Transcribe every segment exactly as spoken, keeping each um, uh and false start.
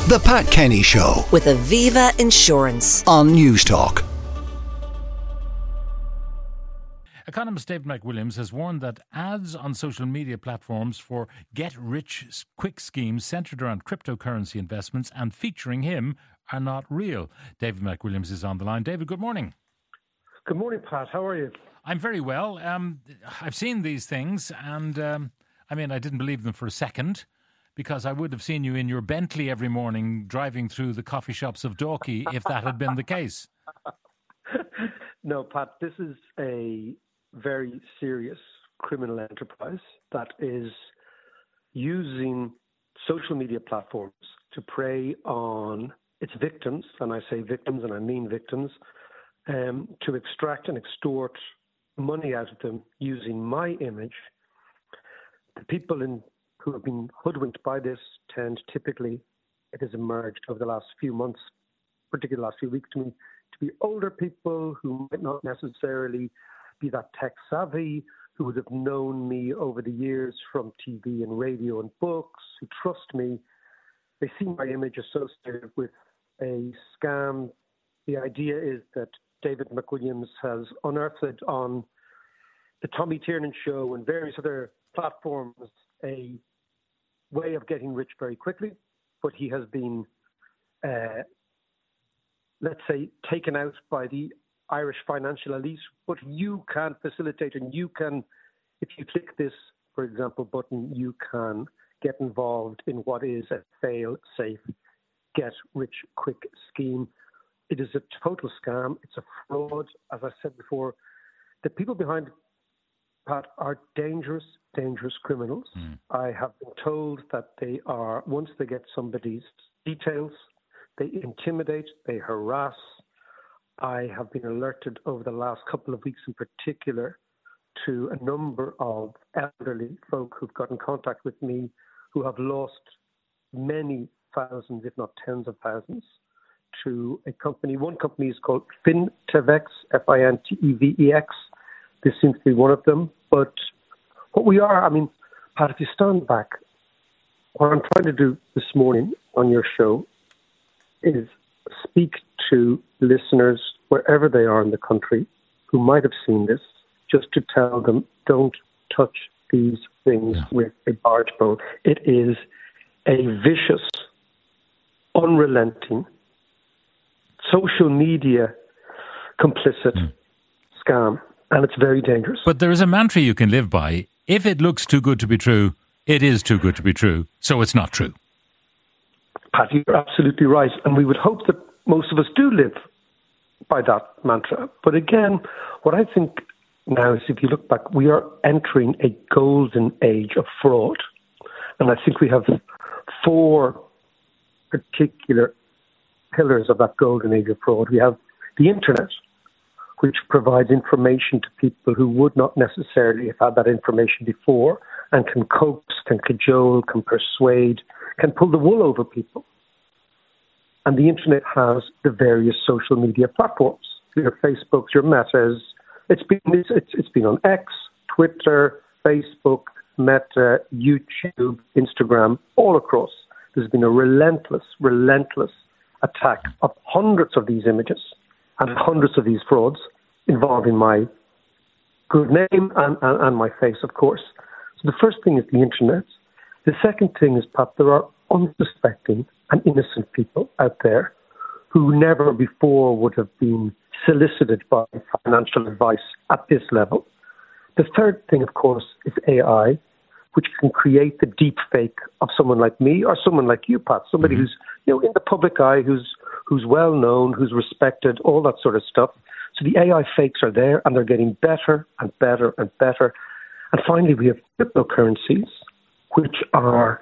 The Pat Kenny Show with Aviva Insurance on Newstalk. Economist David McWilliams has warned that ads on social media platforms for get-rich-quick schemes centred around cryptocurrency investments and featuring him are not real. David McWilliams is on the line. David, good morning. Good morning, Pat. How are you? I'm very well. Um, I've seen these things and, um, I mean, I didn't believe them for a second because I would have seen you in your Bentley every morning driving through the coffee shops of Dalkey if that had been the case. No, Pat, this is a very serious criminal enterprise that is using social media platforms to prey on its victims, and I say victims and I mean victims, um, to extract and extort money out of them using my image. The people in, who have been hoodwinked by this tend typically, it has emerged over the last few months, particularly the last few weeks to me, to be older people who might not necessarily be that tech savvy, who would have known me over the years from T V and radio and books, who trust me. They see my image associated with a scam. The idea is that David McWilliams has unearthed on the Tommy Tiernan Show and various other platforms a way of getting rich very quickly, but he has been, uh, let's say, taken out by the Irish financial elite. But you can facilitate and you can, if you click this, for example, button, you can get involved in what is a fail-safe, get-rich-quick scheme. It is a total scam. It's a fraud. As I said before, the people behind it, Pat, are dangerous, dangerous criminals. Mm. I have been told that they are, once they get somebody's details, they intimidate, they harass. I have been alerted over the last couple of weeks in particular to a number of elderly folk who've got in contact with me who have lost many thousands, if not tens of thousands, to a company. One company is called Fintevex, F I N T E V E X. This seems to be one of them. But what we are, I mean, Pat, if you stand back, what I'm trying to do this morning on your show is speak to listeners wherever they are in the country who might have seen this, just to tell them, don't touch these things yeah. with a barge pole. It is a vicious, unrelenting, social media complicit mm. scam, and it's very dangerous. But there is a mantra you can live by. If it looks too good to be true, it is too good to be true, so it's not true. Pat, you're absolutely right, and we would hope that most of us do live by that mantra. But again, what I think now is, if you look back, we are entering a golden age of fraud, and I think we have four particular pillars of that golden age of fraud. We have the internet, which provides information to people who would not necessarily have had that information before, and can coax, can cajole, can persuade, can pull the wool over people. And the internet has the various social media platforms, your Facebooks, your Metas. It's been it's, it's been on X, Twitter, Facebook, Meta, YouTube, Instagram, all across. There's been a relentless, relentless attack of hundreds of these images and hundreds of these frauds involving my good name and, and, and my face, of course. So the first thing is the internet. The second thing is, Pat, there are unsuspecting and innocent people out there who never before would have been solicited by financial advice at this level. The third thing, of course, is A I, which can create the deep fake of someone like me or someone like you, Pat, somebody mm-hmm. who's, you know, in the public eye, who's who's well known, who's respected, all that sort of stuff. So the A I fakes are there, and they're getting better and better and better. And finally, we have cryptocurrencies, which are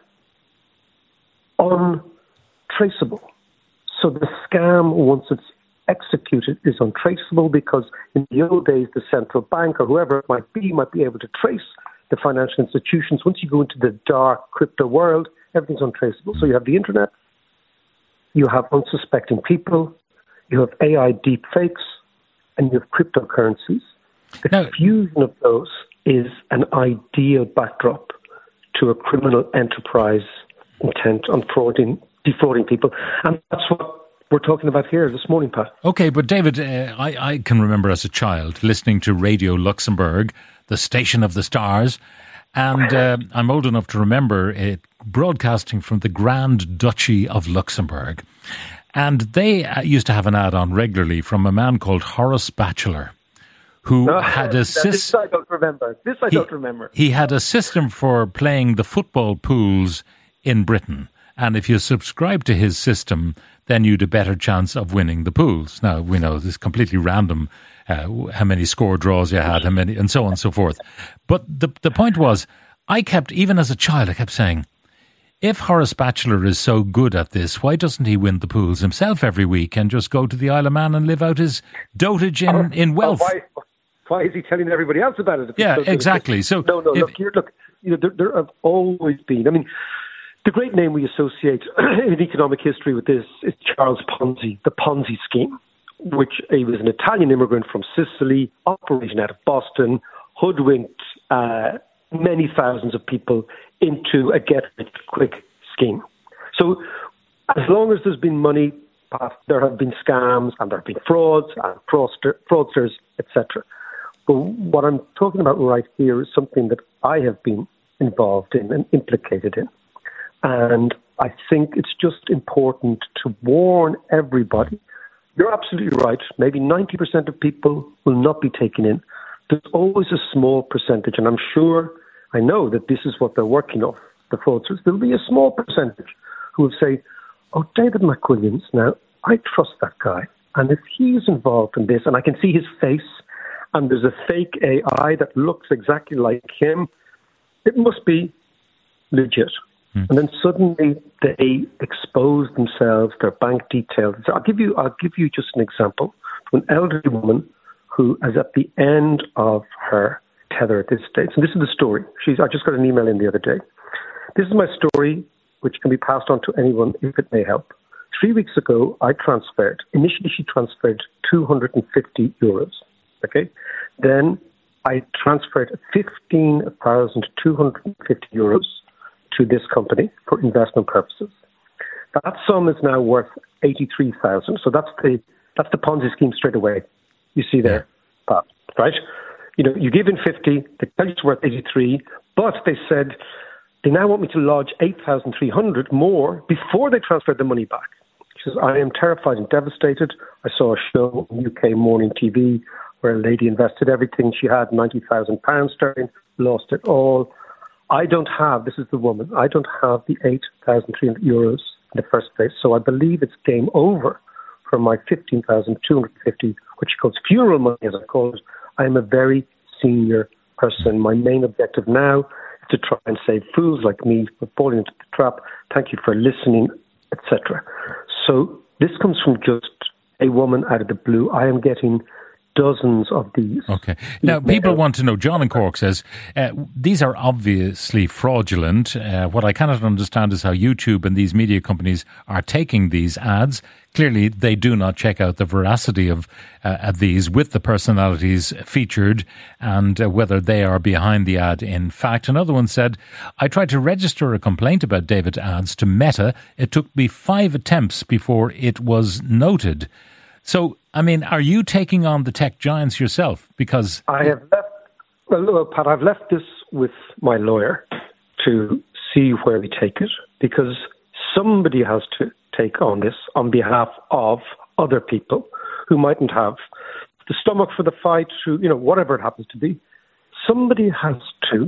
untraceable. So the scam, once it's executed, is untraceable, because in the old days, the central bank or whoever it might be might be able to trace the financial institutions. Once you go into the dark crypto world, everything's untraceable. So you have the internet, you have unsuspecting people, you have A I deep fakes, and you have cryptocurrencies. The now, fusion of those is an ideal backdrop to a criminal enterprise intent on frauding defrauding people. And that's what we're talking about here this morning, Pat. Okay, but David, uh, I, I can remember as a child listening to Radio Luxembourg, the station of the stars, and uh, I'm old enough to remember it broadcasting from the Grand Duchy of Luxembourg. And they uh, used to have an ad on regularly from a man called Horace Batchelor, who no, had a system. This I don't remember. This I he, don't remember. He had a system for playing the football pools in Britain. And if you subscribe to his system, then you'd a better chance of winning the pools. Now, we know this is completely random, uh, how many score draws you had, how many, and so on and so forth. But the the point was, I kept, even as a child, I kept saying, if Horace Batchelor is so good at this, why doesn't he win the pools himself every week and just go to the Isle of Man and live out his dotage in, in wealth? Oh, why, why is he telling everybody else about it? Yeah, exactly. So no, no, if, look, here, look, you know, there, there have always been, I mean, the great name we associate in economic history with this is Charles Ponzi, the Ponzi scheme, which he was an Italian immigrant from Sicily, operating out of Boston, hoodwinked uh, many thousands of people into a get-rich-quick scheme. So as long as there's been money, there have been scams and there have been frauds and fraudster, fraudsters, et cetera. But what I'm talking about right here is something that I have been involved in and implicated in. And I think it's just important to warn everybody. You're absolutely right. Maybe ninety percent of people will not be taken in. There's always a small percentage, and I'm sure, I know that this is what they're working off, the fraudsters. There'll be a small percentage who will say, oh, David McWilliams, now, I trust that guy. And if he's involved in this, and I can see his face, and there's a fake A I that looks exactly like him, it must be legit. Hmm. And then suddenly they expose themselves, their bank details. I'll give you, I'll give you just an example. An elderly woman who is at the end of her tether at this stage. And this is the story. She's, I just got an email in the other day. This is my story, which can be passed on to anyone if it may help. Three weeks ago, I transferred. Initially, she transferred two hundred fifty euros. Okay. Then I transferred fifteen thousand two hundred fifty euros to this company for investment purposes. That sum is now worth eighty-three thousand. So that's the that's the Ponzi scheme straight away. You see there, Pat, right? You know, you give in fifty, they tell you it's worth eighty-three, but they said they now want me to lodge eight thousand three hundred more before they transfer the money back. She says, I am terrified and devastated. I saw a show on U K morning T V where a lady invested everything she had, ninety thousand pounds sterling, lost it all. I don't have, this is the woman, I don't have the eight thousand three hundred euros in the first place, so I believe it's game over for my fifteen thousand two hundred fifty, which she calls funeral money, as I call it. I am a very senior person. My main objective now is to try and save fools like me from falling into the trap. Thank you for listening, et cetera. So this comes from just a woman out of the blue. I am getting dozens of these. Okay. Now, people want to know, John in Cork says, uh, these are obviously fraudulent. Uh, what I cannot understand is how YouTube and these media companies are taking these ads. Clearly, they do not check out the veracity of, uh, of these with the personalities featured and uh, whether they are behind the ad in fact. Another one said, I tried to register a complaint about David ads to Meta. It took me five attempts before it was noted. So, I mean, are you taking on the tech giants yourself? Because I have left, well, Pat, I've left this with my lawyer to see where we take it, because somebody has to take on this on behalf of other people who mightn't have the stomach for the fight, who, you know, whatever it happens to be. Somebody has to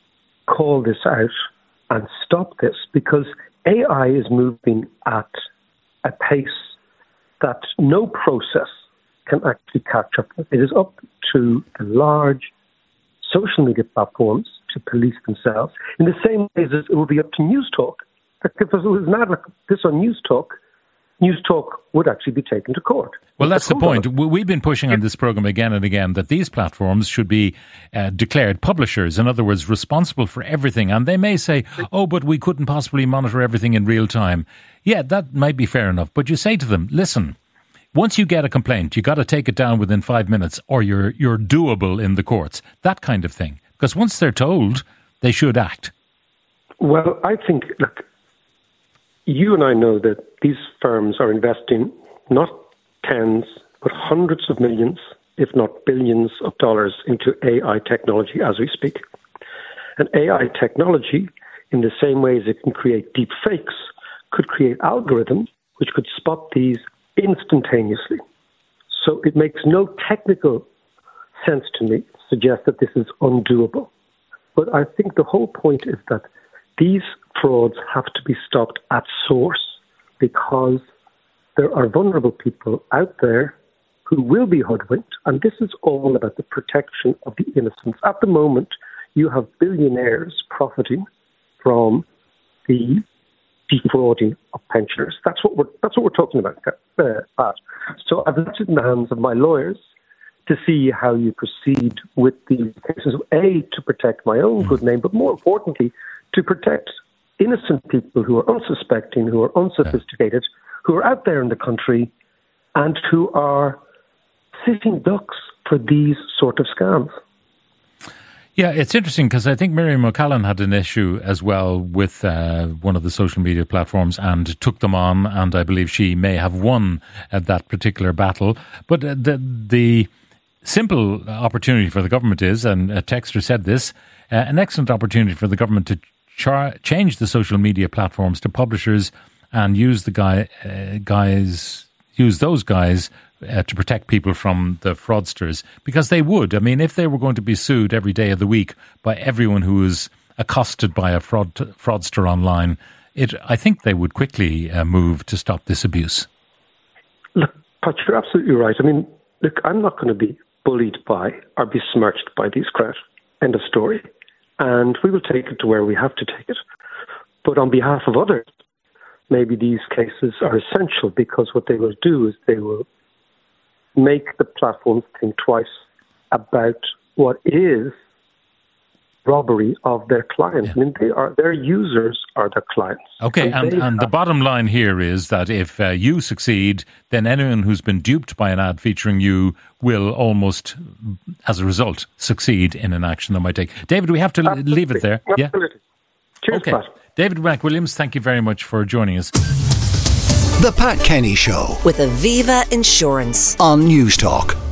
call this out and stop this, because A I is moving at a pace that no process can actually catch up with. It is up to the large social media platforms to police themselves, in the same way as it will be up to News Talk. If it was an ad like this on News Talk, News Talk would actually be taken to court. Well, that's the point. We've been pushing on this programme again and again that these platforms should be uh, declared publishers, in other words, responsible for everything. And they may say, oh, but we couldn't possibly monitor everything in real time. Yeah, that might be fair enough. But you say to them, listen, once you get a complaint, you got to take it down within five minutes or you're, you're doable in the courts, that kind of thing. Because once they're told, they should act. Well, I think, look, you and I know that these firms are investing not tens, but hundreds of millions, if not billions of dollars into A I technology as we speak. And A I technology, in the same way as it can create deep fakes, could create algorithms which could spot these instantaneously. So it makes no technical sense to me to suggest that this is undoable. But I think the whole point is that these frauds have to be stopped at source, because there are vulnerable people out there who will be hoodwinked, and this is all about the protection of the innocent. At the moment, you have billionaires profiting from the defrauding of pensioners. That's what we're that's what we're talking about, uh, Pat. So I've left it in the hands of my lawyers to see how you proceed with these cases. A, to protect my own good name, but more importantly, to protect innocent people who are unsuspecting, who are unsophisticated, who are out there in the country, and who are sitting ducks for these sort of scams. Yeah, it's interesting because I think Miriam O'Callaghan had an issue as well with uh, one of the social media platforms and took them on, and I believe she may have won at that particular battle. But uh, the the simple opportunity for the government is, and a texter said this, uh, an excellent opportunity for the government to char- change the social media platforms to publishers and use the guy uh, guys use those guys Uh, to protect people from the fraudsters, because they would. I mean, if they were going to be sued every day of the week by everyone who is accosted by a fraud fraudster online, it I think they would quickly uh, move to stop this abuse. Look, Pat, you're absolutely right. I mean, look, I'm not going to be bullied by or besmirched by these crowd. End of story. And we will take it to where we have to take it. But on behalf of others, maybe these cases are essential, because what they will do is they will make the platforms think twice about what is robbery of their clients. Yeah. I mean, they are their users are their clients. Okay, and, and, and the bottom line here is that if uh, you succeed, then anyone who's been duped by an ad featuring you will almost, as a result, succeed in an action that might take. David, we have to Absolutely. leave it there. Absolutely. Yeah? Cheers, okay. Pat. David McWilliams, thank you very much for joining us. The Pat Kenny Show with Aviva Insurance on News Talk.